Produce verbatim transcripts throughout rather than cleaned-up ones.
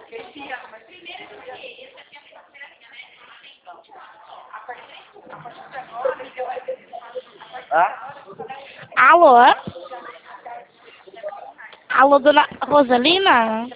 Ah? Alô? Alô, dona Rosalina?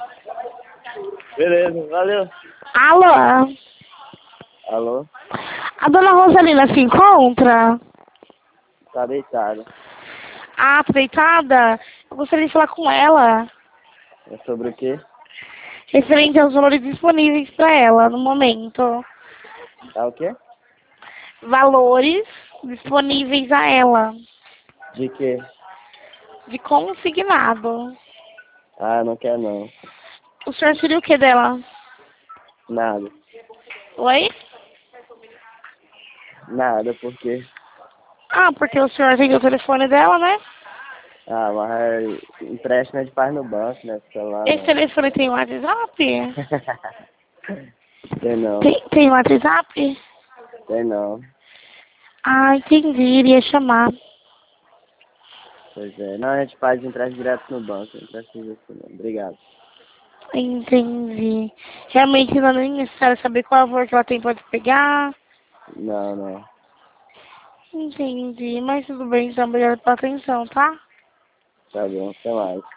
Beleza, valeu. Alô? Alô? A dona Rosalina se encontra? Tá deitado. Ah, tá deitada? Eu gostaria de falar com ela. É sobre o quê? Referente aos valores disponíveis para ela no momento. Tá o quê? Valores disponíveis a ela. De quê? De consignado. Ah, não quer não. O senhor seria o que dela? Nada. Oi? Nada, por quê? Ah, porque o senhor tem o telefone dela, né? Ah, mas empréstimo é de paz no banco, né? Celular Esse não. telefone tem WhatsApp? Tem não. Tem, tem WhatsApp? Tem não. Ah, entendi. Iria chamar. Pois é. Não, a gente faz empréstimo direto no banco. Não precisa disso não. Obrigado. Entendi. Realmente não é nem necessário saber qual valor que ela tem pode pegar. Não, não. Entendi. Mas tudo bem, então. Obrigada pela atenção, tá? Tá bom. Até mais.